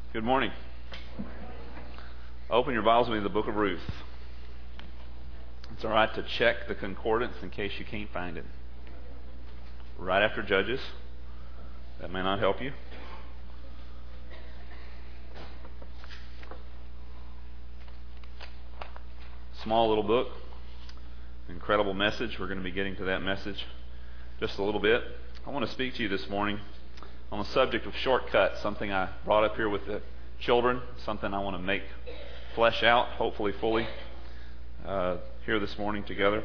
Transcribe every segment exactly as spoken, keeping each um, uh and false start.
Good morning. Open your Bibles with me to the book of Ruth. It's all right to check the concordance in case you can't find it. Right after Judges. That may not help you. Small little book. Incredible message. We're going to be getting to that message just a little bit. I want to speak to you this morning on the subject of shortcuts, something I brought up here with the children, something I want to make flesh out, hopefully fully, uh, here this morning together.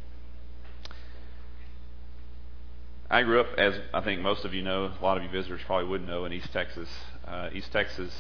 I grew up, as I think most of you know, a lot of you visitors probably would know, in East Texas. Uh, East Texas,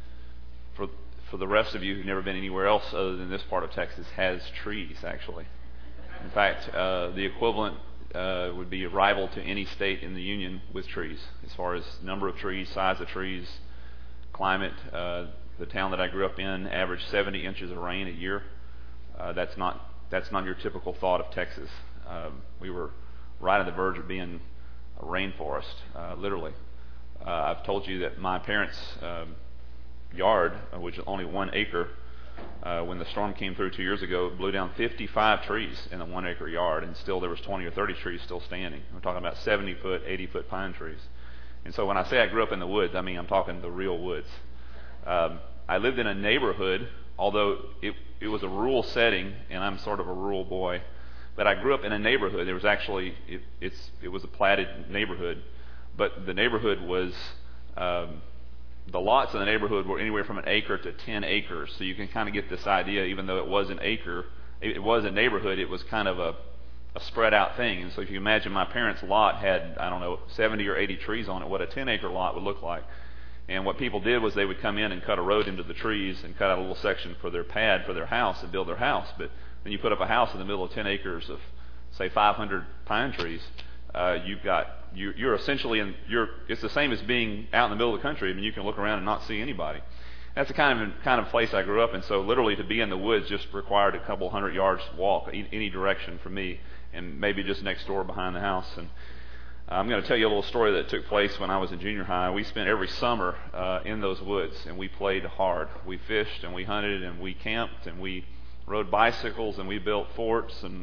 for for the rest of you who've never been anywhere else other than this part of Texas, has trees, actually. In fact, uh, the equivalent uh, would be a rival to any state in the Union with trees, as far as number of trees, size of trees, climate. Uh, the town that I grew up in averaged seventy inches of rain a year. Uh, that's not that's not your typical thought of Texas. Um, we were right on the verge of being a rainforest, uh, literally. Uh, I've told you that my parents' um, yard, uh, which is only one acre, uh, when the storm came through two years ago, it blew down fifty-five trees in a one acre yard, and still there was twenty or thirty trees still standing. We're talking about seventy foot, eighty foot pine trees. And so when I say I grew up in the woods, I mean I'm talking the real woods. Um, I lived in a neighborhood, although it, it was a rural setting, and I'm sort of a rural boy, but I grew up in a neighborhood. There was actually, it, it's, it was a platted neighborhood, but the neighborhood was, um, the lots in the neighborhood were anywhere from an acre to ten acres, so you can kind of get this idea, even though it was an acre, it was a neighborhood, it was kind of a, a spread out thing. And so if you imagine my parents' lot had, I don't know, seventy or eighty trees on it, what a ten acre lot would look like. And what people did was they would come in and cut a road into the trees and cut out a little section for their pad for their house and build their house. But when you put up a house in the middle of ten acres of, say, five hundred pine trees, uh, you've got you, you're essentially in. You're it's the same as being out in the middle of the country. I mean, you can look around and not see anybody. That's the kind of kind of place I grew up in. So literally, to be in the woods just required a couple hundred yards walk any direction for me, and maybe just next door behind the house. And I'm going to tell you a little story that took place when I was in junior high. We spent every summer uh, in those woods, and we played hard. We fished, and we hunted, and we camped, and we rode bicycles, and we built forts, and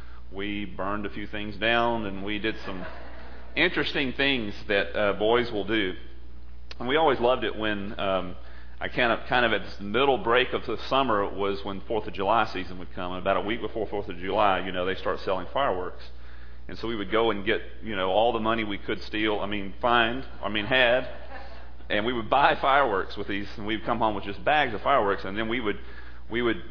we burned a few things down, and we did some interesting things that uh, boys will do. And we always loved it when um, I kind of, kind of at the middle break of the summer was when fourth of July season would come. And about a week before fourth of July, you know, they start selling fireworks. And so we would go and get, you know, all the money we could steal, I mean, find, I mean, had, and we would buy fireworks with these, and we'd come home with just bags of fireworks, and then we would, we would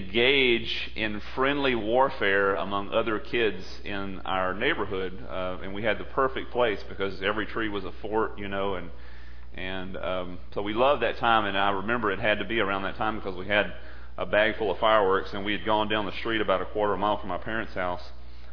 engage in friendly warfare among other kids in our neighborhood, uh, and we had the perfect place because every tree was a fort, you know, and and um, so we loved that time. And I remember it had to be around that time because we had a bag full of fireworks, and we had gone down the street about a quarter of a mile from my parents' house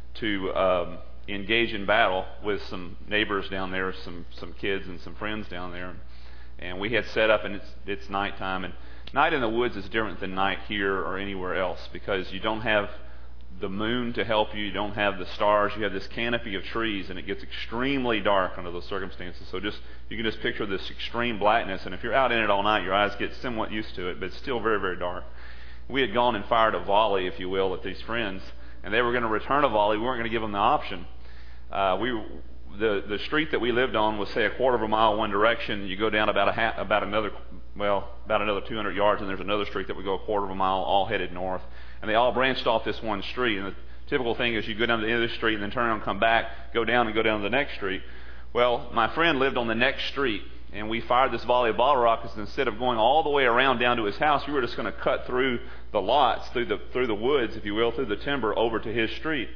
to um, engage in battle with some neighbors down there, some some kids and some friends down there, and we had set up, and it's it's nighttime, and night in the woods is different than night here or anywhere else because you don't have the moon to help you, you don't have the stars, you have this canopy of trees, and it gets extremely dark under those circumstances. So just you can just picture this extreme blackness, and if you're out in it all night, your eyes get somewhat used to it, but it's still very, very dark. We had gone and fired a volley, if you will, at these friends, and they were going to return a volley. We weren't going to give them the option. Uh, we the the street that we lived on was, say, a quarter of a mile one direction. You go down about a ha- about another well about another two hundred yards, and there's another street that would go a quarter of a mile, all headed north. And they all branched off this one street. And the typical thing is you go down to the end of the street and then turn around and come back, go down and go down to the next street. Well, my friend lived on the next street, and we fired this volley of bottle rockets. And instead of going all the way around down to his house, we were just going to cut through the lots, through the through the woods, if you will, through the timber over to his street.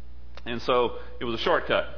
And so it was a shortcut.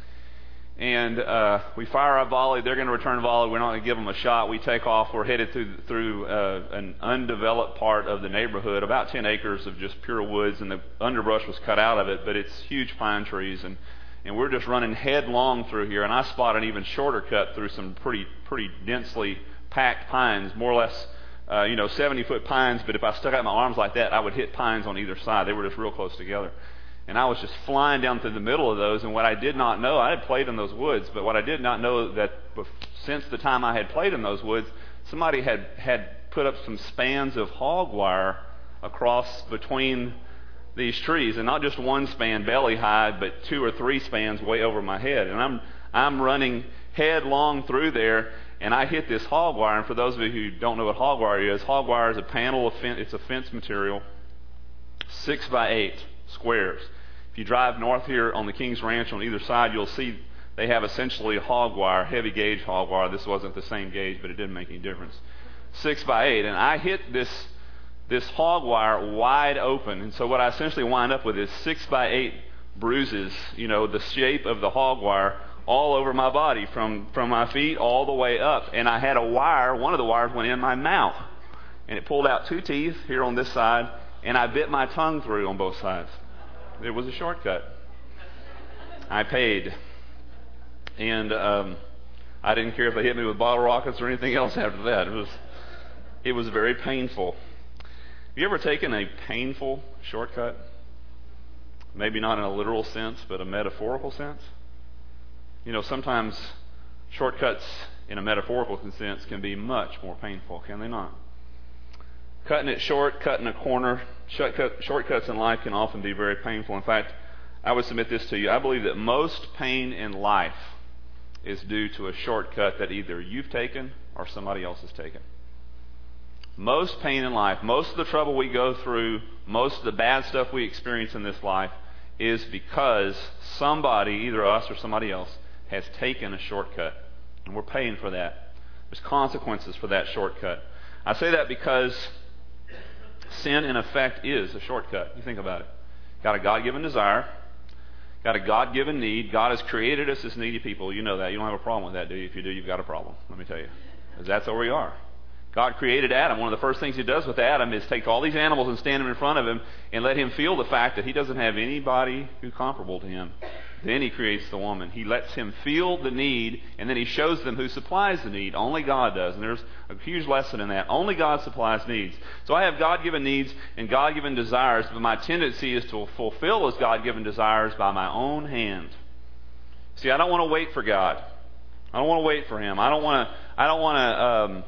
And uh, we fire a volley. They're going to return a volley. We're not going to give them a shot. We take off. We're headed through through uh, an undeveloped part of the neighborhood, about ten acres of just pure woods, and the underbrush was cut out of it, but it's huge pine trees. And, and we're just running headlong through here. And I spot an even shorter cut through some pretty pretty densely packed pines, more or less, uh, you know, seventy-foot pines. But if I stuck out my arms like that, I would hit pines on either side. They were just real close together. And I was just flying down through the middle of those, and what I did not know, I had played in those woods, but what I did not know that since the time I had played in those woods, somebody had, had put up some spans of hog wire across between these trees, and not just one span belly high, but two or three spans way over my head. And I'm I'm running headlong through there, and I hit this hog wire. And for those of you who don't know what hog wire is, hog wire is a panel of fence, it's a fence material, six by eight squares. If you drive north here on the King's Ranch on either side, you'll see they have essentially hog wire, heavy gauge hog wire. This wasn't the same gauge, but it didn't make any difference. Six by eight, and I hit this this hog wire wide open, and so what I essentially wind up with is six by eight bruises, you know, the shape of the hog wire all over my body, from from my feet all the way up. And I had a wire, one of the wires went in my mouth, and it pulled out two teeth here on this side, and I bit my tongue through on both sides. It was a shortcut. I paid, and um, I didn't care if they hit me with bottle rockets or anything else after that. It was it was very painful. Have you ever taken a painful shortcut? Maybe not in a literal sense, but a metaphorical sense. You know, sometimes shortcuts in a metaphorical sense can be much more painful, can they not? Cutting it short, cutting a corner, shortcut, shortcuts in life can often be very painful. In fact, I would submit this to you. I believe that most pain in life is due to a shortcut that either you've taken or somebody else has taken. Most pain in life, most of the trouble we go through, most of the bad stuff we experience in this life is because somebody, either us or somebody else, has taken a shortcut. And we're paying for that. There's consequences for that shortcut. I say that because sin, in effect, is a shortcut. You think about it. Got a God-given desire. Got a God-given need. God has created us as needy people. You know that. You don't have a problem with that, do you? If you do, you've got a problem. Let me tell you. Because that's where we are. God created Adam. One of the first things he does with Adam is take all these animals and stand them in front of him and let him feel the fact that he doesn't have anybody who's comparable to him. Then he creates the woman. He lets him feel the need, and then he shows them who supplies the need. Only God does. And there's a huge lesson in that. Only God supplies needs. So I have God-given needs and God-given desires, but my tendency is to fulfill those God-given desires by my own hand. See, I don't want to wait for God. I don't want to wait for him. I don't want to... I don't want to... Um,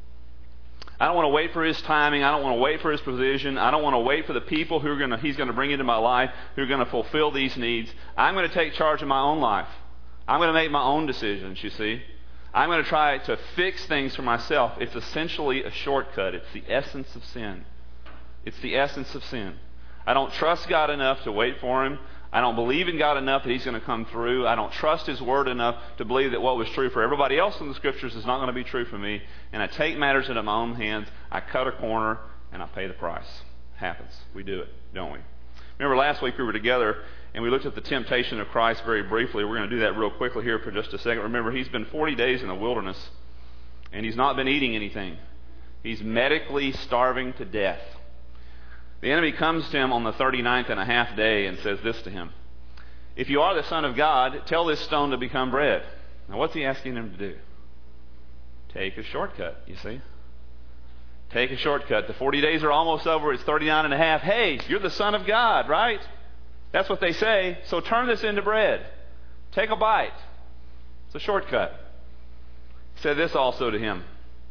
I don't want to wait for his timing. I don't want to wait for his provision. I don't want to wait for the people who are going to, he's going to bring into my life who are going to fulfill these needs. I'm going to take charge of my own life. I'm going to make my own decisions, you see. I'm going to try to fix things for myself. It's essentially a shortcut. It's the essence of sin. It's the essence of sin. I don't trust God enough to wait for him. I don't believe in God enough that he's going to come through. I don't trust his word enough to believe that what was true for everybody else in the scriptures is not going to be true for me. And I take matters into my own hands. I cut a corner and I pay the price. Happens. We do it, don't we? Remember last week we were together and we looked at the temptation of Christ very briefly. We're going to do that real quickly here for just a second. Remember, he's been forty days in the wilderness and he's not been eating anything. He's medically starving to death. The enemy comes to him on the thirty-ninth and a half day and says this to him. If you are the Son of God, tell this stone to become bread. Now what's he asking him to do? Take a shortcut, you see. Take a shortcut. The forty days are almost over. It's thirty-nine and a half. Hey, you're the Son of God, right? That's what they say. So turn this into bread. Take a bite. It's a shortcut. He said this also to him.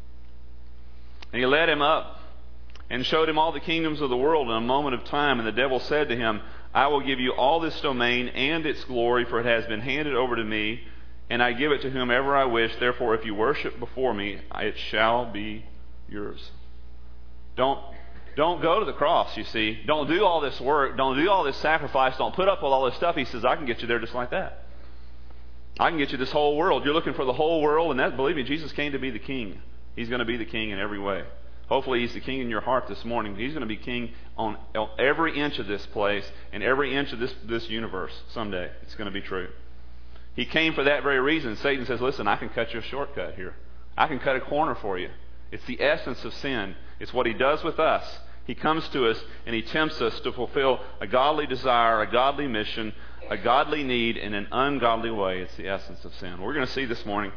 And he led him up and showed him all the kingdoms of the world in a moment of time. And the devil said to him, I will give you all this domain and its glory, for it has been handed over to me, and I give it to whomever I wish. Therefore, if you worship before me, it shall be yours. Don't, don't go to the cross, you see. Don't do all this work. Don't do all this sacrifice. Don't put up with all this stuff. He says, I can get you there just like that. I can get you this whole world. You're looking for the whole world, and that, believe me, Jesus came to be the king. He's going to be the king in every way. Hopefully he's the king in your heart this morning. He's going to be king on every inch of this place and every inch of this, this universe someday. It's going to be true. He came for that very reason. Satan says, listen, I can cut you a shortcut here. I can cut a corner for you. It's the essence of sin. It's what he does with us. He comes to us and he tempts us to fulfill a godly desire, a godly mission, a godly need in an ungodly way. It's the essence of sin. We're going to see this morning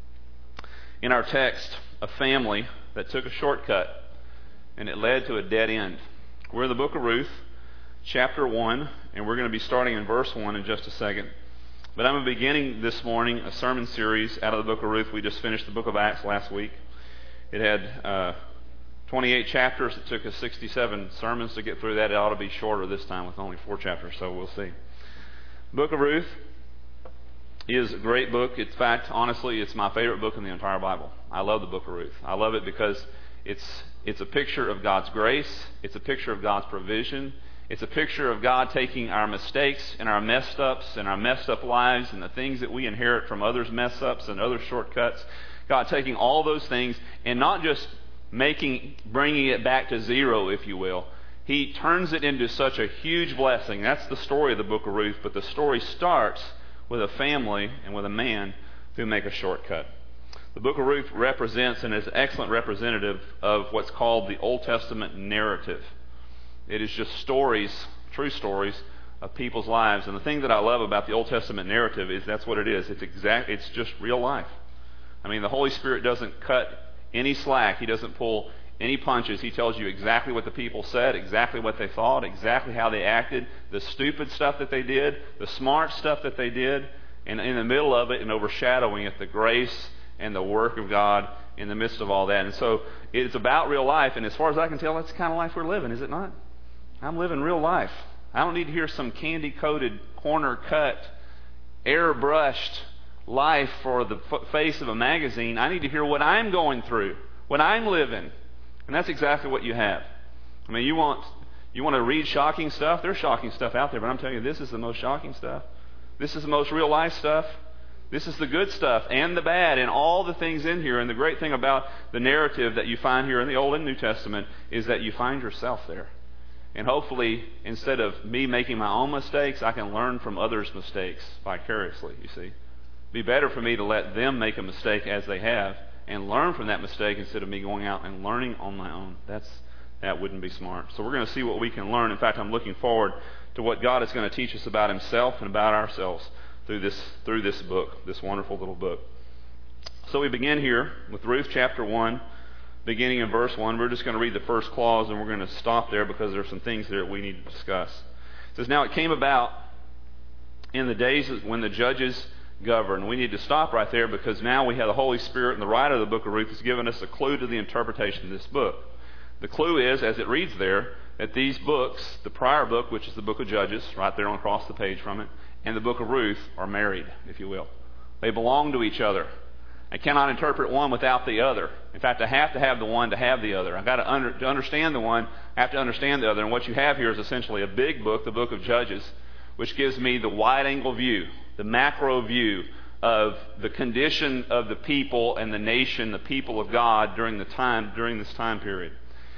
in our text a family that took a shortcut and it led to a dead end. We're in the book of Ruth, chapter one, and we're going to be starting in verse one in just a second. But I'm beginning this morning a sermon series out of the book of Ruth. We just finished the book of Acts last week. It had uh, twenty-eight chapters. It took us sixty-seven sermons to get through that. It ought to be shorter this time with only four chapters, so we'll see. Book of Ruth is a great book. In fact, honestly, it's my favorite book in the entire Bible. I love the book of Ruth. I love it because it's it's a picture of God's grace. It's a picture of God's provision. It's a picture of God taking our mistakes and our messed ups and our messed up lives and the things that we inherit from others' mess ups and other shortcuts. God taking all those things and not just making, bringing it back to zero, if you will. He turns it into such a huge blessing. That's the story of the book of Ruth. But the story starts with a family and with a man who make a shortcut. The book of Ruth represents and is an excellent representative of what's called the Old Testament narrative. It is just stories, true stories, of people's lives. And the thing that I love about the Old Testament narrative is that's what it is. It's exact. It's just real life. I mean, the Holy Spirit doesn't cut any slack. He doesn't pull any punches. He tells you exactly what the people said, exactly what they thought, exactly how they acted, the stupid stuff that they did, the smart stuff that they did, and in the middle of it and overshadowing it, the grace and the work of God in the midst of all that. And so it's about real life, and as far as I can tell, that's the kind of life we're living, is it not? I'm living real life. I don't need to hear some candy-coated, corner-cut, airbrushed life for the f- face of a magazine. I need to hear what I'm going through, what I'm living. And that's exactly what you have. I mean, you want you want to read shocking stuff? There's shocking stuff out there, but I'm telling you, this is the most shocking stuff. This is the most real-life stuff. This is the good stuff and the bad and all the things in here. And the great thing about the narrative that you find here in the Old and New Testament is that you find yourself there. And hopefully, instead of me making my own mistakes, I can learn from others' mistakes vicariously, you see. It'd be better for me to let them make a mistake as they have and learn from that mistake instead of me going out and learning on my own. That's That wouldn't be smart. So we're going to see what we can learn. In fact, I'm looking forward to what God is going to teach us about Himself and about ourselves through this through this book, this wonderful little book. So we begin here with Ruth chapter one. Beginning in verse one, we're just going to read the first clause and we're going to stop there because there are some things there we need to discuss. It says, "Now it came about in the days when the judges governed." We need to stop right there because now we have the Holy Spirit, and the writer of the book of Ruth has given us a clue to the interpretation of this book. The clue is, as it reads there, that these books, the prior book, which is the book of Judges, right there across the page from it, and the book of Ruth are married, if you will. They belong to each other. I cannot interpret one without the other. In fact, I have to have the one to have the other. I've got to, under, to understand the one, I have to understand the other. And what you have here is essentially a big book, the book of Judges, which gives me the wide-angle view, the macro view of the condition of the people and the nation, the people of God during the time, during this time period.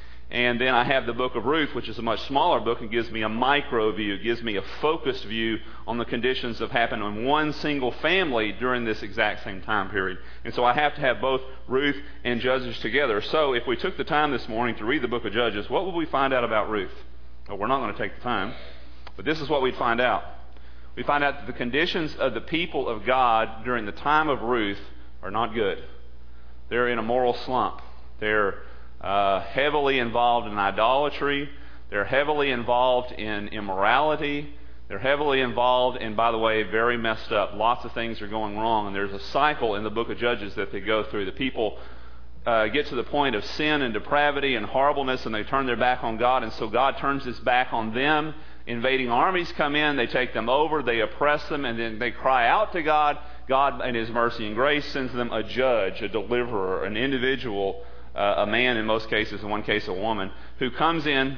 And then I have the book of Ruth, which is a much smaller book and gives me a micro view. It gives me a focused view on the conditions that happen in one single family during this exact same time period. And so I have to have both Ruth and Judges together. So if we took the time this morning to read the book of Judges, what would we find out about Ruth? Well, we're not going to take the time, but this is what we'd find out. We find out that the conditions of the people of God during the time of Ruth are not good. They're in a moral slump. They're Uh, heavily involved in idolatry. They're heavily involved in immorality. They're heavily involved in, by the way, very messed up. Lots of things are going wrong, and there's a cycle in the book of Judges that they go through. The people uh, get to the point of sin and depravity and horribleness, and they turn their back on God, and so God turns His back on them. Invading armies come in, they take them over, they oppress them, and then they cry out to God. God, in His mercy and grace, sends them a judge, a deliverer, an individual, Uh, a man in most cases, in one case a woman, who comes in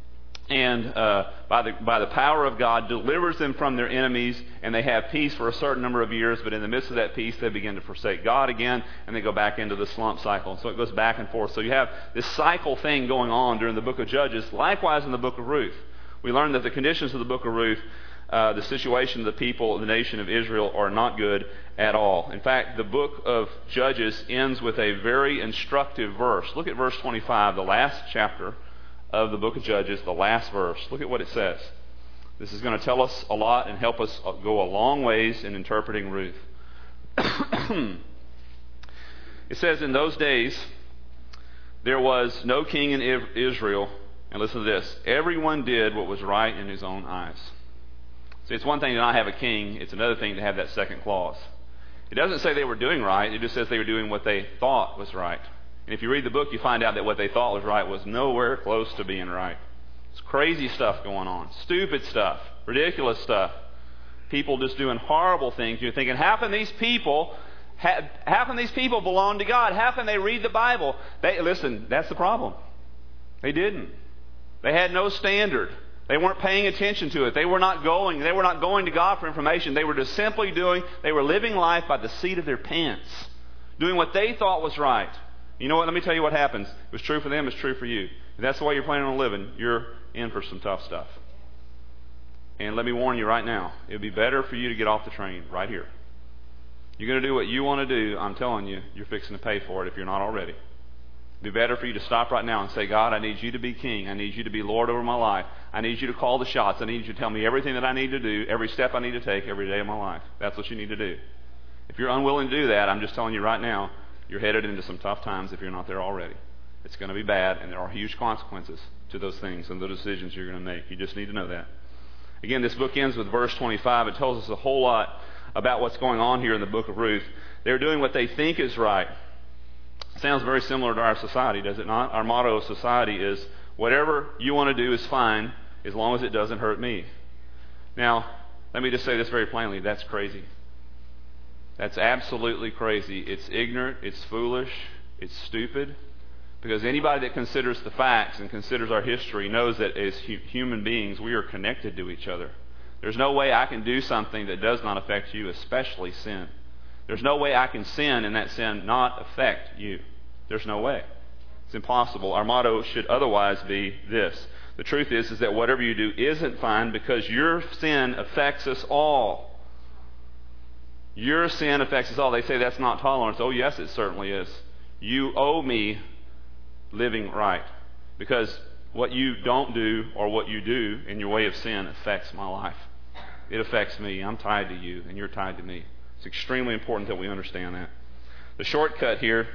and uh, by the by the power of God delivers them from their enemies, and they have peace for a certain number of years, but in the midst of that peace they begin to forsake God again, and they go back into the slump cycle. And so it goes back and forth. So you have this cycle thing going on during the book of Judges. Likewise in the book of Ruth. We learn that the conditions of the book of Ruth, Uh, the situation of the people of the nation of Israel, are not good at all. In fact, the book of Judges ends with a very instructive verse. Look at verse twenty-five, the last chapter of the book of Judges, the last verse. Look at what it says. This is going to tell us a lot and help us go a long ways in interpreting Ruth. It says, "In those days there was no king in Israel," and listen to this, "everyone did what was right in his own eyes." See, it's one thing to not have a king. It's another thing to have that second clause. It doesn't say they were doing right. It just says they were doing what they thought was right And if you read the book, you find out that what they thought was right was nowhere close to being right. It's crazy stuff going on. Stupid stuff. Ridiculous stuff. People just doing horrible things. You're thinking, how can these people, how can these people belong to God? How can they read the Bible? They, listen, that's the problem. They didn't. They had no standard. They weren't paying attention to it. They were not going. They were not going to God for information. They were just simply doing, they were living life by the seat of their pants. Doing what they thought was right. You know what? Let me tell you what happens. It was true for them, it's true for you. If that's the way you're planning on living, you're in for some tough stuff. And let me warn you right now, it would be better for you to get off the train right here. You're going to do what you want to do. I'm telling you, you're fixing to pay for it if you're not already. It would be better for you to stop right now and say, God, I need you to be king. I need you to be Lord over my life. I need you to call the shots. I need you to tell me everything that I need to do, every step I need to take every day of my life. That's what you need to do. If you're unwilling to do that, I'm just telling you right now, you're headed into some tough times if you're not there already. It's going to be bad, and there are huge consequences to those things and the decisions you're going to make. You just need to know that. Again, this book ends with verse twenty-five. It tells us a whole lot about what's going on here in the book of Ruth. They're doing what they think is right. Sounds very similar to our society, does it not? Our motto of society is, whatever you want to do is fine as long as it doesn't hurt me. Now, let me just say this very plainly. That's crazy. That's absolutely crazy. It's ignorant, it's foolish, it's stupid. Because anybody that considers the facts and considers our history knows that as hu- human beings, we are connected to each other. There's no way I can do something that does not affect you, especially sin. There's no way I can sin and that sin not affect you. There's no way. It's impossible. Our motto should otherwise be this. The truth is, is that whatever you do isn't fine because your sin affects us all. Your sin affects us all. They say that's not tolerance. Oh, yes, it certainly is. You owe me living right. Because what you don't do or what you do in your way of sin affects my life. It affects me. I'm tied to you, and you're tied to me. It's extremely important that we understand that. The shortcut here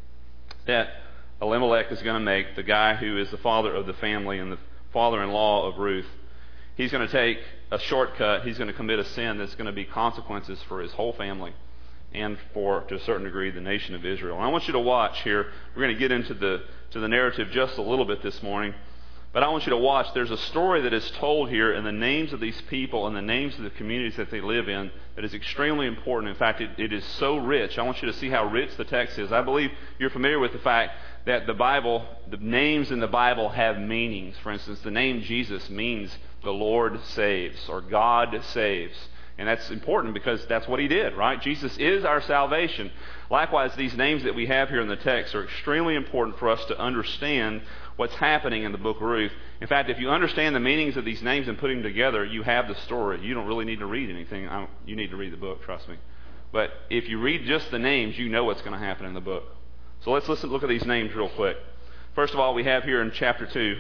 that Elimelech is going to make, the guy who is the father of the family and the father-in-law of Ruth, he's going to take a shortcut. He's going to commit a sin that's going to be consequences for his whole family and for, to a certain degree, the nation of Israel. And I want you to watch here. We're going to get into the to the narrative just a little bit this morning. But I want you to watch. There's a story that is told here in the names of these people and the names of the communities that they live in that is extremely important. In fact, it, it is so rich. I want you to see how rich the text is. I believe you're familiar with the fact that the Bible, the names in the Bible have meanings. For instance, the name Jesus means the Lord saves or God saves. And that's important because that's what he did, right? Jesus is our salvation. Likewise, these names that we have here in the text are extremely important for us to understand what's happening in the book of Ruth. In fact, if you understand the meanings of these names and put them together, you have the story. You don't really need to read anything. I don't, you need to read the book, trust me. But if you read just the names, you know what's going to happen in the book. So let's listen, look at these names real quick. First of all, we have here in chapter two.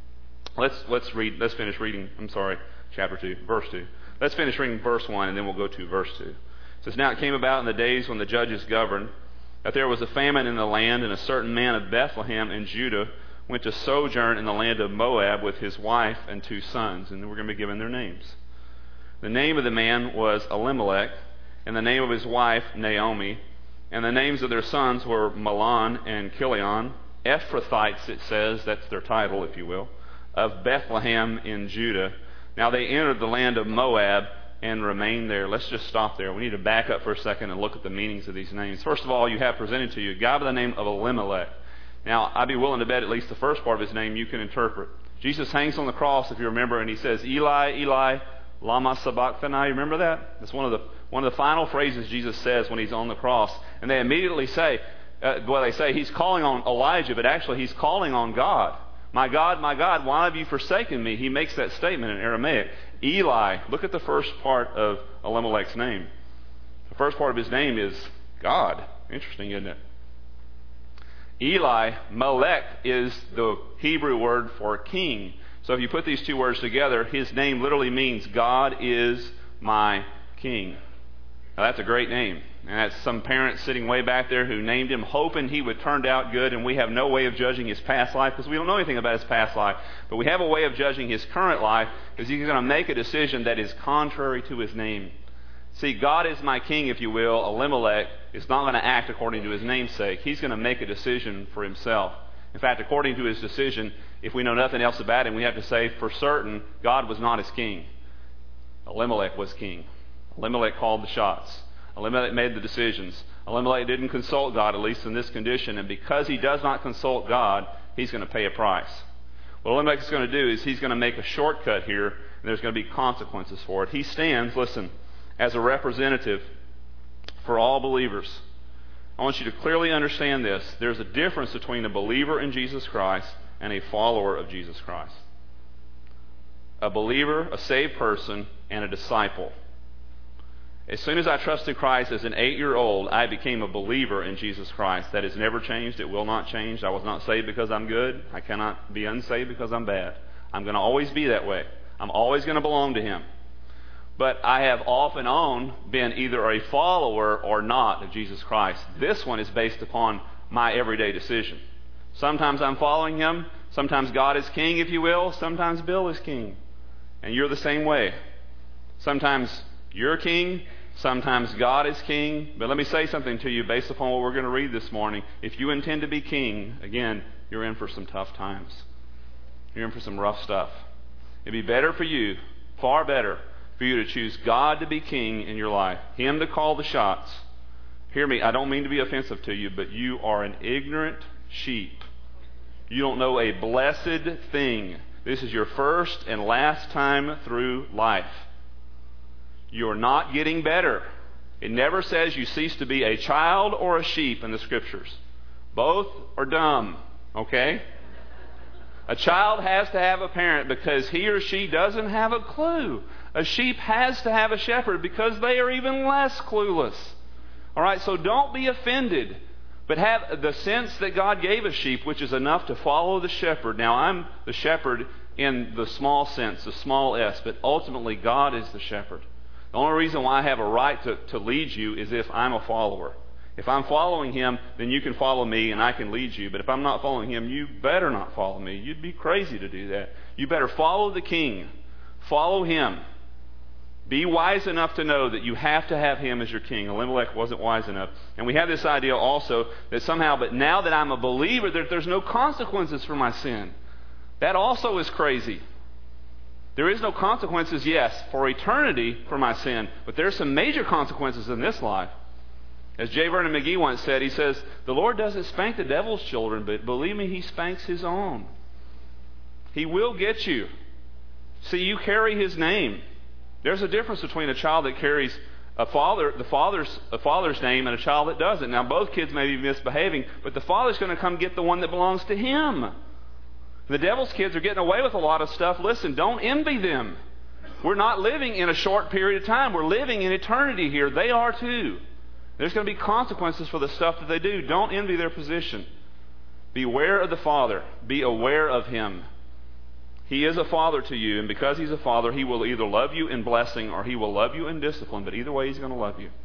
Let's let's read. Let's finish reading. I'm sorry, chapter two, verse two. Let's finish reading verse one, and then we'll go to verse two. It says, "Now it came about in the days when the judges governed, that there was a famine in the land, and a certain man of Bethlehem in Judah went to sojourn in the land of Moab with his wife and two sons." And we're going to be given their names. The name of the man was Elimelech, and the name of his wife Naomi, and the names of their sons were Mahlon and Chilion, Ephrathites, it says, that's their title, if you will, of Bethlehem in Judah. Now they entered the land of Moab and remained there. Let's just stop there. We need to back up for a second and look at the meanings of these names. First of all, you have presented to you a guy by the name of Elimelech. Now, I'd be willing to bet at least the first part of his name you can interpret. Jesus hangs on the cross, if you remember, and he says, "Eli, Eli, lama sabachthani." You remember that? That's one of the one of the final phrases Jesus says when he's on the cross. And they immediately say, uh, well, they say he's calling on Elijah, but actually he's calling on God. "My God, my God, why have you forsaken me?" He makes that statement in Aramaic. Eli, look at the first part of Elimelech's name. The first part of his name is God. Interesting, isn't it? Eli, Melech, is the Hebrew word for king. So if you put these two words together, his name literally means God is my king. Now that's a great name. And that's some parent sitting way back there who named him hoping he would turn out good, and we have no way of judging his past life because we don't know anything about his past life. But we have a way of judging his current life because he's going to make a decision that is contrary to his name. See, God is my king, if you will. Elimelech is not going to act according to his namesake. He's going to make a decision for himself. In fact, according to his decision, if we know nothing else about him, we have to say for certain God was not his king. Elimelech was king. Elimelech called the shots. Elimelech made the decisions. Elimelech didn't consult God, at least in this condition, and because he does not consult God, he's going to pay a price. What Elimelech is going to do is he's going to make a shortcut here, and there's going to be consequences for it. He stands, listen, as a representative for all believers. I want you to clearly understand this. There's a difference between a believer in Jesus Christ and a follower of Jesus Christ. A believer, a saved person, and a disciple. As soon as I trusted Christ as an eight-year-old, I became a believer in Jesus Christ. That has never changed. It will not change. I was not saved because I'm good. I cannot be unsaved because I'm bad. I'm going to always be that way. I'm always going to belong to Him. But I have off and on been either a follower or not of Jesus Christ. This one is based upon my everyday decision. Sometimes I'm following Him. Sometimes God is king, if you will. Sometimes Bill is king. And you're the same way. Sometimes you're king. Sometimes God is king. But let me say something to you based upon what we're going to read this morning. If you intend to be king, again, you're in for some tough times. You're in for some rough stuff. It'd be better for you, far better, for you to choose God to be king in your life. Him to call the shots. Hear me, I don't mean to be offensive to you, but you are an ignorant sheep. You don't know a blessed thing. This is your first and last time through life. You're not getting better. It never says you cease to be a child or a sheep in the Scriptures. Both are dumb, okay? A child has to have a parent because he or she doesn't have a clue. A sheep has to have a shepherd because they are even less clueless. All right, so don't be offended, but have the sense that God gave a sheep, which is enough to follow the shepherd. Now, I'm the shepherd in the small sense, the small s, but ultimately God is the shepherd. The only reason why I have a right to, to lead you is if I'm a follower. If I'm following Him, then you can follow me and I can lead you. But if I'm not following Him, you better not follow me. You'd be crazy to do that. You better follow the King. Follow Him. Be wise enough to know that you have to have Him as your king. Elimelech wasn't wise enough. And we have this idea also that somehow, but now that I'm a believer, that there's no consequences for my sin. That also is crazy. There is no consequences, yes, for eternity for my sin, but there's some major consequences in this life. As J. Vernon McGee once said, he says, the Lord doesn't spank the devil's children, but believe me, He spanks His own. He will get you. See, you carry His name. There's a difference between a child that carries a father, the father's, a father's name and a child that doesn't. Now, both kids may be misbehaving, but the father's going to come get the one that belongs to him. The devil's kids are getting away with a lot of stuff. Listen, don't envy them. We're not living in a short period of time. We're living in eternity here. They are too. There's going to be consequences for the stuff that they do. Don't envy their position. Beware of the Father. Be aware of Him. He is a father to you, and because He's a father, He will either love you in blessing or He will love you in discipline, but either way He's going to love you.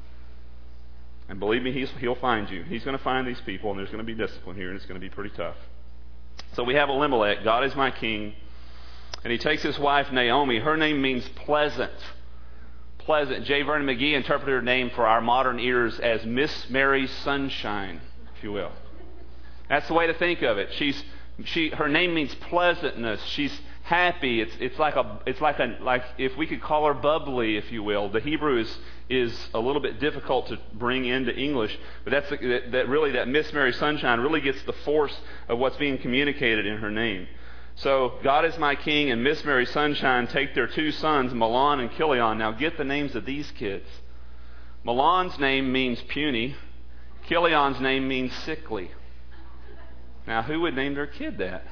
And believe me, he's, He'll find you. He's going to find these people, and there's going to be discipline here, and it's going to be pretty tough. So we have Elimelech, God is my king, and he takes his wife Naomi. Her name means pleasant. Pleasant. J. Vernon McGee interpreted her name for our modern ears as Miss Mary Sunshine, if you will. That's the way to think of it. She's she her name means pleasantness. She's happy. It's it's like a it's like a like if we could call her bubbly, if you will. The Hebrew is is a little bit difficult to bring into English, but that's that, that really that Miss Mary Sunshine really gets the force of what's being communicated in her name. So God is my king and Miss Mary Sunshine take their two sons, Mahlon and Chilion. Now get the names of these kids. Mahlon's name means puny. Chilion's name means sickly. Now who would name their kid that?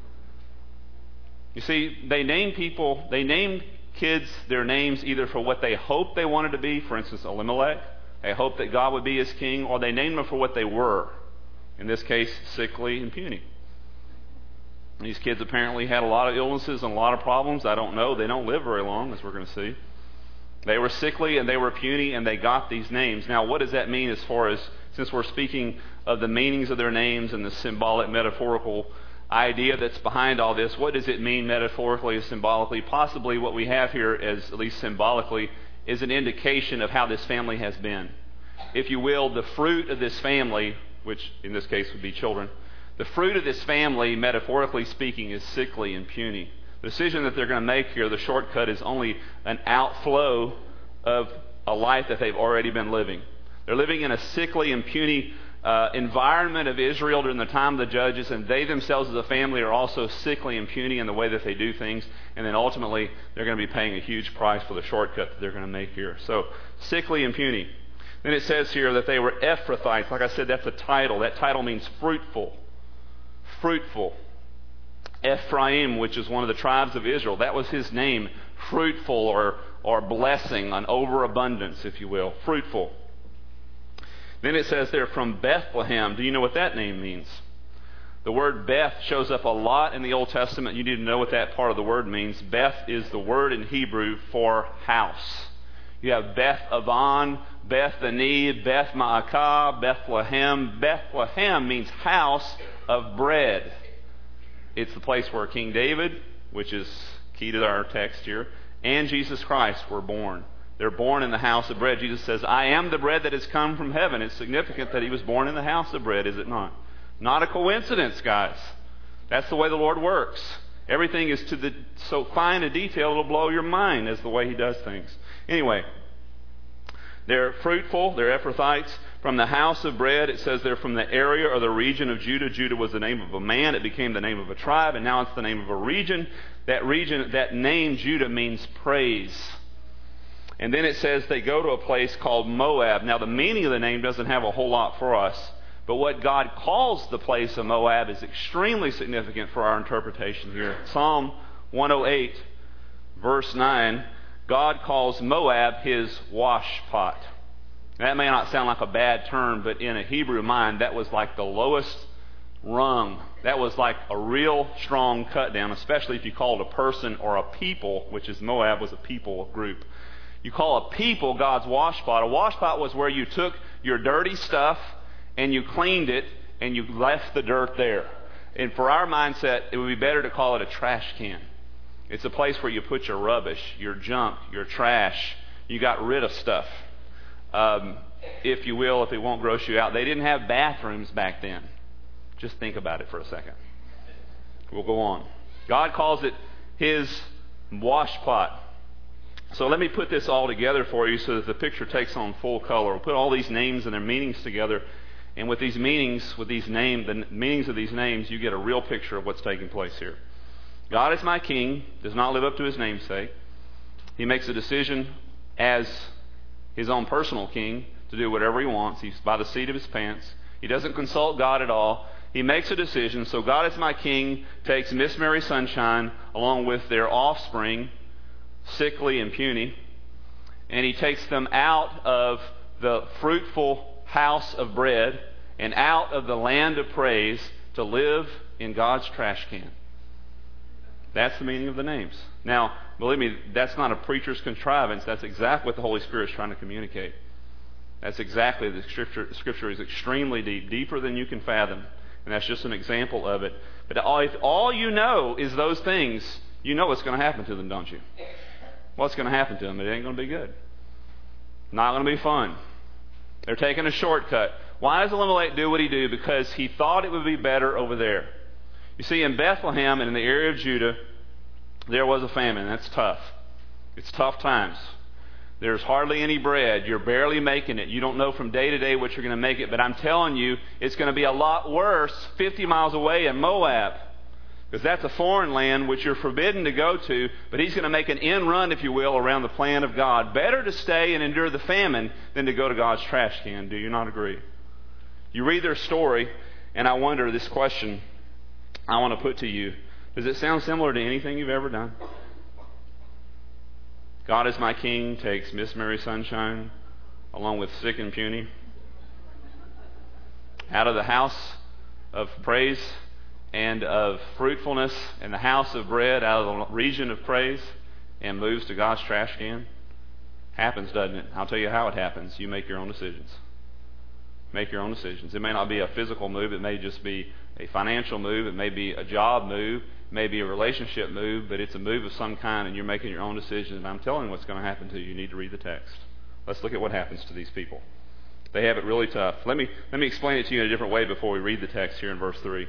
You see, they name people, they name kids their names either for what they hoped they wanted to be, for instance, Elimelech. They hoped that God would be his king, or they named them for what they were. In this case, sickly and puny. These kids apparently had a lot of illnesses and a lot of problems. I don't know. They don't live very long, as we're going to see. They were sickly and they were puny, and they got these names. Now, what does that mean as far as, since we're speaking of the meanings of their names and the symbolic, metaphorical idea that's behind all this, what does it mean metaphorically and symbolically? Possibly what we have here, as at least symbolically, is an indication of how this family has been. If you will, the fruit of this family, which in this case would be children, the fruit of this family, metaphorically speaking, is sickly and puny. The decision that they're going to make here, the shortcut, is only an outflow of a life that they've already been living. They're living in a sickly and puny uh, environment of Israel during the time of the judges, and they themselves as a family are also sickly and puny in the way that they do things, and then ultimately they're going to be paying a huge price for the shortcut that they're going to make here. So, sickly and puny. Then it says here that they were Ephrathites. Like I said, that's a title. That title means fruitful. Fruitful. Ephraim, which is one of the tribes of Israel, that was his name. Fruitful or, or blessing, an overabundance, if you will. Fruitful. Then it says they're from Bethlehem. Do you know what that name means? The word Beth shows up a lot in the Old Testament. You need to know what that part of the word means. Beth is the word in Hebrew for house. You have Beth Avan, Bethany, Beth Ma'akah, Bethlehem. Bethlehem means house of bread. It's the place where King David, which is key to our text here, and Jesus Christ were born. They're born in the house of bread. Jesus says, I am the bread that has come from heaven. It's significant that he was born in the house of bread, is it not? Not a coincidence, guys. That's the way the Lord works. Everything is to the so fine a detail it'll blow your mind as the way he does things. Anyway, they're fruitful. They're Ephrathites. From the house of bread, it says they're from the area or the region of Judah. Judah was the name of a man. It became the name of a tribe, and now it's the name of a region. That region, that name Judah means praise. And then it says they go to a place called Moab. Now, the meaning of the name doesn't have a whole lot for us, but what God calls the place of Moab is extremely significant for our interpretation here. Psalm one oh eight, verse nine, God calls Moab his wash pot. That may not sound like a bad term, but in a Hebrew mind, that was like the lowest rung. That was like a real strong cut down, especially if you called a person or a people, which is Moab was a people group. You call a people God's wash pot. A wash pot was where you took your dirty stuff and you cleaned it and you left the dirt there. And for our mindset, it would be better to call it a trash can. It's a place where you put your rubbish, your junk, your trash. You got rid of stuff. Um, if you will, if it won't gross you out. They didn't have bathrooms back then. Just think about it for a second. We'll go on. God calls it his wash pot. So let me put this all together for you so that the picture takes on full color. We'll put all these names and their meanings together. And with these meanings, with these names, the meanings of these names, you get a real picture of what's taking place here. God is my king, does not live up to his namesake. He makes a decision as his own personal king to do whatever he wants. He's by the seat of his pants. He doesn't consult God at all. He makes a decision. So God is my king takes Miss Mary Sunshine along with their offspring, sickly and puny, and he takes them out of the fruitful house of bread and out of the land of praise to live in God's trash can. That's the meaning of the names. Now, believe me, that's not a preacher's contrivance. That's exactly what the Holy Spirit is trying to communicate. That's exactly, the Scripture, Scripture is extremely deep, deeper than you can fathom. And that's just an example of it. But if all you know is those things, you know what's going to happen to them, don't you? What's going to happen to them? It ain't going to be good. Not going to be fun. They're taking a shortcut. Why does Elimelech do what he do? Because he thought it would be better over there. You see, in Bethlehem and in the area of Judah, there was a famine. That's tough. It's tough times. There's hardly any bread. You're barely making it. You don't know from day to day what you're going to make it. But I'm telling you, it's going to be a lot worse fifty miles away in Moab. Because that's a foreign land which you're forbidden to go to. But he's going to make an end run, if you will, around the plan of God. Better to stay and endure the famine than to go to God's trash can. Do you not agree? You read their story, and I wonder this question I want to put to you. Does it sound similar to anything you've ever done? God is my king takes Miss Mary Sunshine along with sick and puny out of the house of praise and of fruitfulness and the house of bread, out of the region of praise, and moves to God's trash can. Happens, doesn't it? I'll tell you how it happens. You make your own decisions. Make your own decisions. It may not be a physical move. It may just be a financial move, it may be a job move, it may be a relationship move, but it's a move of some kind, and you're making your own decision. And I'm telling you what's going to happen to you. You need to read the text. Let's look at what happens to these people. They have it really tough. Let me let me explain it to you in a different way before we read the text here in verse three.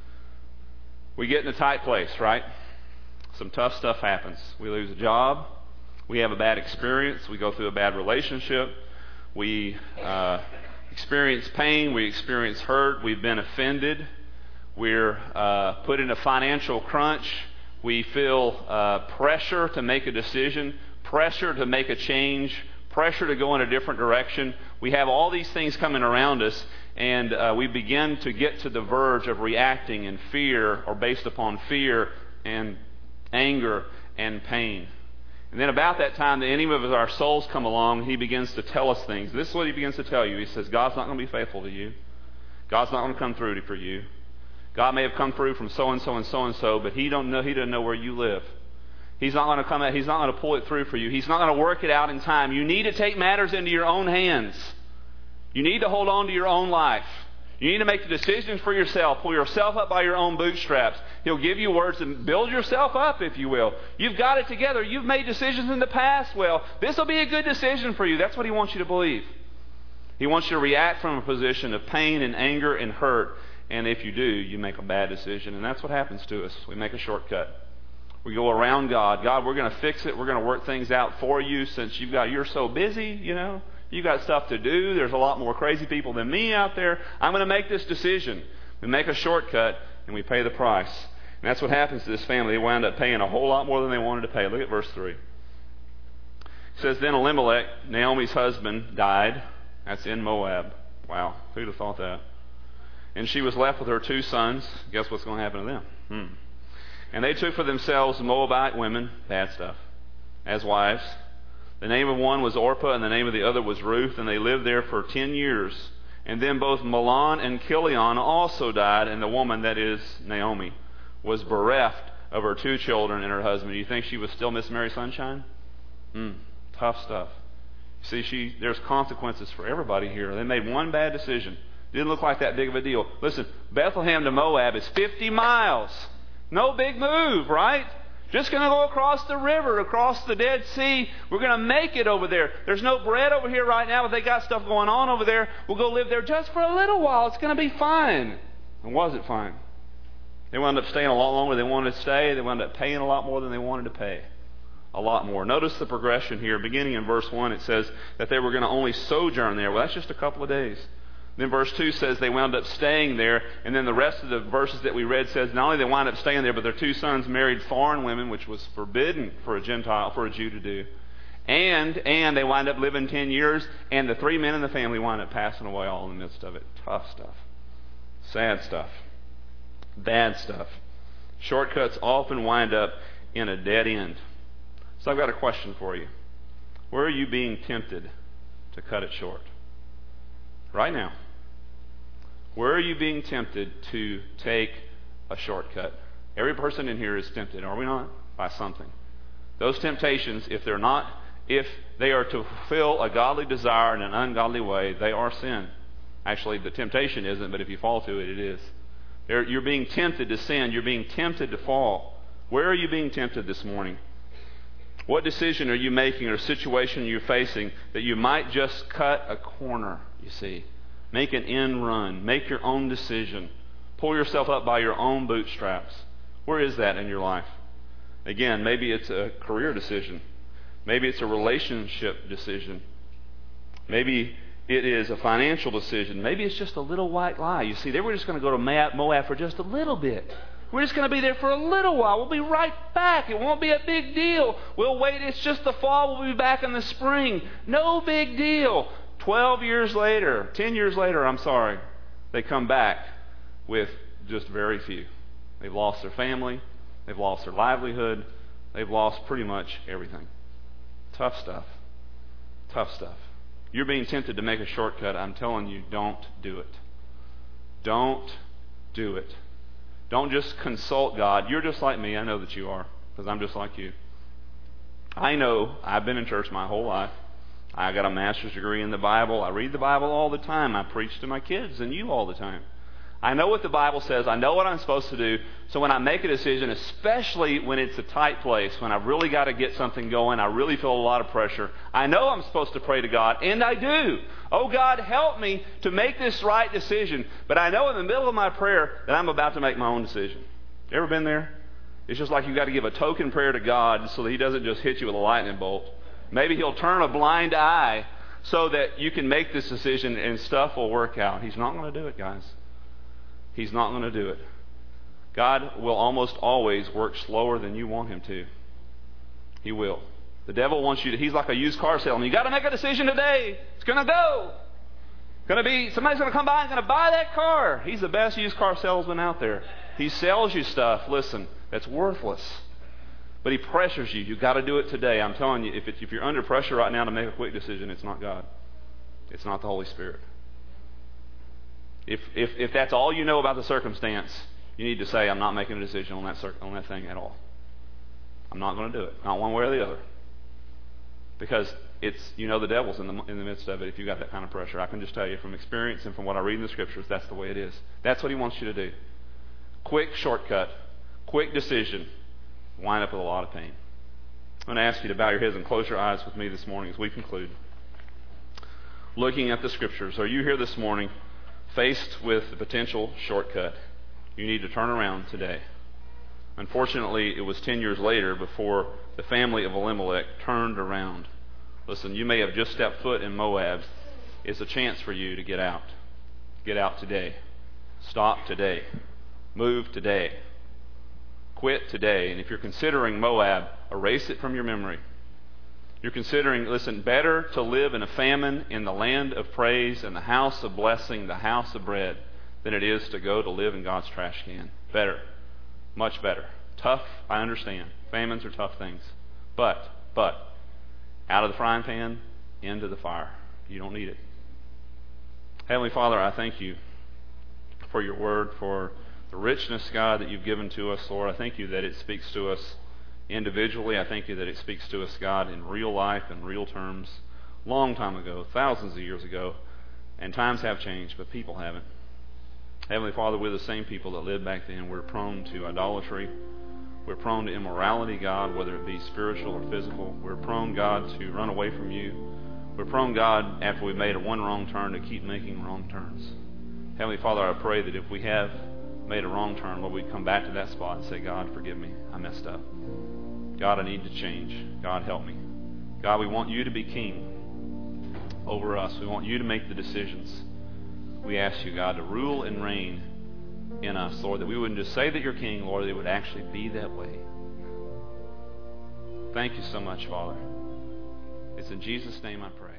We get in a tight place, right? Some tough stuff happens. We lose a job. We have a bad experience. We go through a bad relationship. We uh, experience pain. We experience hurt. We've been offended. We're uh, put in a financial crunch. We feel uh, pressure to make a decision, pressure to make a change, pressure to go in a different direction. We have all these things coming around us, and uh, we begin to get to the verge of reacting in fear, or based upon fear and anger and pain. And then about that time, the enemy of our souls come along. He begins to tell us things. This is what he begins to tell you. He says, God's not going to be faithful to you. God's not going to come through for you. God may have come through from so-and-so and so-and-so, but he don't know. He doesn't know where you live. He's not going to come out. He's not going to pull it through for you. He's not going to work it out in time. You need to take matters into your own hands. You need to hold on to your own life. You need to make the decisions for yourself. Pull yourself up by your own bootstraps. He'll give you words and build yourself up, if you will. You've got it together. You've made decisions in the past. Well, this will be a good decision for you. That's what he wants you to believe. He wants you to react from a position of pain and anger and hurt. And if you do, you make a bad decision. And that's what happens to us. We make a shortcut. We go around God. God, we're going to fix it. We're going to work things out for you since you've got, you're so busy, you know. You got stuff to do. There's a lot more crazy people than me out there. I'm going to make this decision. We make a shortcut and we pay the price. And that's what happens to this family. They wound up paying a whole lot more than they wanted to pay. Look at verse three. It says, Then Elimelech, Naomi's husband, died. That's in Moab. Wow, who'd have thought that? And she was left with her two sons. Guess what's going to happen to them? Hmm. And they took for themselves Moabite women, bad stuff, as wives. The name of one was Orpah, and the name of the other was Ruth, and they lived there for ten years. And then both Mahlon and Chilion also died, and the woman, that is Naomi, was bereft of her two children and her husband. Do you think she was still Miss Mary Sunshine? Hmm, tough stuff. See, she there's consequences for everybody here. They made one bad decision. Didn't look like that big of a deal. Listen, Bethlehem to Moab is fifty miles. No big move, right? Just going to go across the river, across the Dead Sea. We're going to make it over there. There's no bread over here right now, but they got stuff going on over there. We'll go live there just for a little while. It's going to be fine. And was it fine? They wound up staying a lot longer than they wanted to stay. They wound up paying a lot more than they wanted to pay. A lot more. Notice the progression here. Beginning in verse one, it says that they were going to only sojourn there. Well, that's just a couple of days. Then verse two says they wound up staying there. And then the rest of the verses that we read says not only they wound up staying there, but their two sons married foreign women, which was forbidden for a Gentile, for a Jew to do. And and they wind up living ten years, and the three men in the family wind up passing away all in the midst of it. Tough stuff. Sad stuff. Bad stuff. Shortcuts often wind up in a dead end. So I've got a question for you. Where are you being tempted to cut it short? Right now. Where are you being tempted to take a shortcut? Every person in here is tempted, are we not? By something. Those temptations, if they're not, if they are to fulfill a godly desire in an ungodly way, they are sin. Actually, the temptation isn't, but if you fall to it, it is. They're, you're being tempted to sin. You're being tempted to fall. Where are you being tempted this morning? What decision are you making or situation you're facing that you might just cut a corner, you see? Make an end run. Make your own decision. Pull yourself up by your own bootstraps. Where is that in your life? Again, maybe it's a career decision. Maybe it's a relationship decision. Maybe it is a financial decision. Maybe it's just a little white lie. You see, they were just going to go to Moab for just a little bit. We're just going to be there for a little while. We'll be right back. It won't be a big deal. We'll wait. It's just the fall. We'll be back in the spring. No big deal. Twelve years later, ten years later, I'm sorry, they come back with just very few. They've lost their family. They've lost their livelihood. They've lost pretty much everything. Tough stuff. Tough stuff. You're being tempted to make a shortcut. I'm telling you, don't do it. Don't do it. Don't just consult God. You're just like me. I know that you are, because I'm just like you. I know I've been in church my whole life. I got a master's degree in the Bible. I read the Bible all the time. I preach to my kids and you all the time. I know what the Bible says. I know what I'm supposed to do. So when I make a decision, especially when it's a tight place, when I've really got to get something going, I really feel a lot of pressure, I know I'm supposed to pray to God, and I do. Oh, God, help me to make this right decision. But I know in the middle of my prayer that I'm about to make my own decision. You ever been there? It's just like you've got to give a token prayer to God so that He doesn't just hit you with a lightning bolt. Maybe He'll turn a blind eye so that you can make this decision and stuff will work out. He's not going to do it, guys. He's not going to do it. God will almost always work slower than you want Him to. He will. The devil wants you to, he's like a used car salesman. You got to make a decision today. It's going to go. Going to be, somebody's going to come by and going to buy that car. He's the best used car salesman out there. He sells you stuff, listen, that's worthless. But he pressures you. You've got to do it today. I'm telling you, if, it, if you're under pressure right now to make a quick decision, it's not God. It's not the Holy Spirit. If, if, if that's all you know about the circumstance, you need to say, I'm not making a decision on that, cir- on that thing at all. I'm not going to do it. Not one way or the other. Because it's, you know, the devil's in the, in the midst of it if you've got that kind of pressure. I can just tell you from experience and from what I read in the Scriptures, that's the way it is. That's what he wants you to do. Quick shortcut. Quick decision. Wind up with a lot of pain. I'm going to ask you to bow your heads and close your eyes with me this morning as we conclude. Looking at the Scriptures, are you here this morning faced with the potential shortcut? You need to turn around today. Unfortunately, it was ten years later before the family of Elimelech turned around. Listen, you may have just stepped foot in Moab. It's a chance for you to get out. Get out today. Stop today. Move today. Quit today. And if you're considering Moab, erase it from your memory. You're considering, listen, better to live in a famine in the land of praise and the house of blessing, the house of bread, than it is to go to live in God's trash can. Better. Much better. Tough, I understand. Famines are tough things. But, but, out of the frying pan, into the fire. You don't need it. Heavenly Father, I thank you for your word, for the richness, God, that you've given to us, Lord. I thank you that it speaks to us individually. I thank you that it speaks to us, God, in real life, in real terms. Long time ago, thousands of years ago. And times have changed, but people haven't. Heavenly Father, we're the same people that lived back then. We're prone to idolatry. We're prone to immorality, God, whether it be spiritual or physical. We're prone, God, to run away from you. We're prone, God, after we've made a one wrong turn, to keep making wrong turns. Heavenly Father, I pray that if we have made a wrong turn, Lord, we come back to that spot and say, God, forgive me. I messed up. God, I need to change. God, help me. God, we want you to be king over us. We want you to make the decisions. We ask you, God, to rule and reign in us, Lord, that we wouldn't just say that you're king, Lord, that it would actually be that way. Thank you so much, Father. It's in Jesus' name I pray.